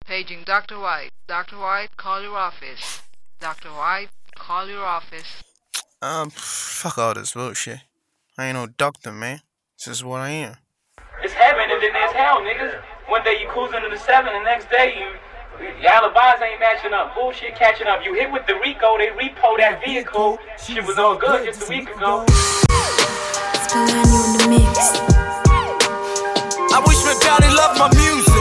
Paging Dr. White. Dr. White, call your office. Dr. White, call your office. Fuck all this bullshit. I ain't no doctor, man. This is what I am. It's heaven and then there's hell, niggas. One day you cruising to the 7, the next day your alibis ain't matching up. Bullshit catching up. You hit with the RICO, they repo that vehicle. Shit was all good just a week ago. Spalani on the mix. I wish my daddy loved my music.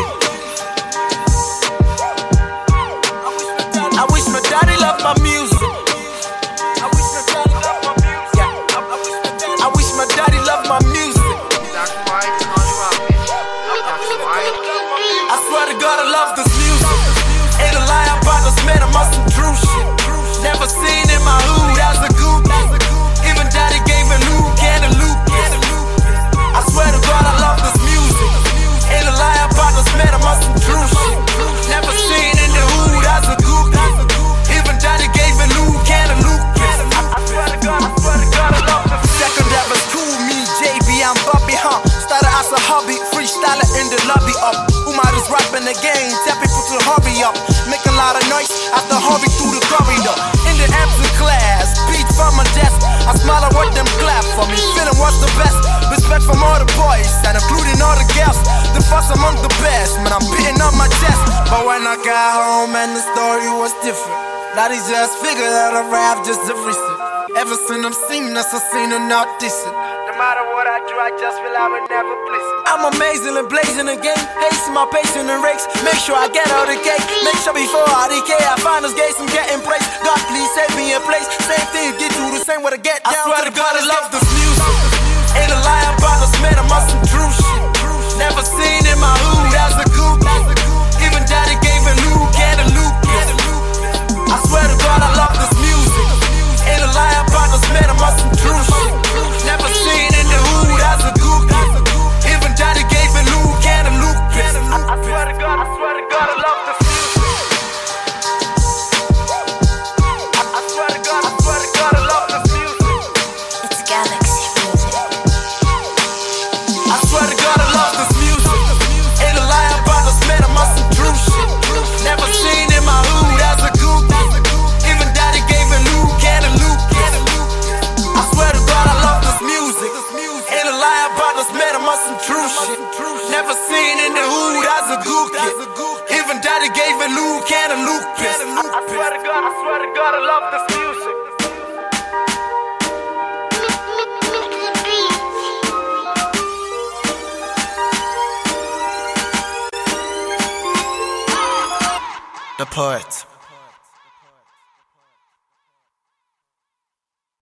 I wish my daddy loved my music. I wish my daddy loved my music. Yeah. I wish my daddy loved my music. Dr. White, call your office. Dr. White. I swear to God, I love this music. Ain't a lie about this man, I'm on some true shit. Never seen in my hood as a goop. Even daddy gave a Luke and a Luke. I swear to God, I love this music. Ain't a lie about this man, I'm on some true shit. Never seen in the hood as a goop. Even daddy gave a Luke and a Luke. I swear to God, I love this. Second ever cool, me, JB, I'm Bobby, huh? Started as a hobby, freestyler in the lobby up. Umar is rapping again, tell people to hurry up. Make a lot of noise after hurry through the corridor. In the absent class, beats from my desk. I smile and watch them clap for me, feeling what's the best. Respect from all the boys, and including all the girls. The first among the best, man, I'm beating on my chest. But when I got home, and the story was different. Daddy just figured out a rap just to recent. Ever since I'm seen us, I seen her not decent. No matter what I do, I just feel I would never bliss. I'm amazing and blazing again. Hating my patient and rakes. Make sure I get out the gate. Make sure before I decay, I find this gates and get in place. God, please save me in place. Same thing, get through the same way to get down. I swear to God, I love this music. Ain't a lie about this man, I'm on some true shit. Never seen in my hood as a goop. Even daddy gave a Luke and a Luke. I swear to God, I love this music. Ain't a lie about this man, I'm on some true shit. Never seen in the hood as a goop. Even daddy gave a Luke and a Luke. I swear to God, I love this music. I swear to God, I love this music. It's Galaxy Music. I swear to God, I love this music. Ain't a lie about this man, I'm on some true shit. Never seen in my hood as a goop. Even daddy gave a Luke and a Luke. I swear to God, I love this music. Ain't a lie about this man, I'm on some true shit. Never seen in the hood as a goop. Even daddy gave a Luke and a Luke. I swear to God, I love this music. The poet.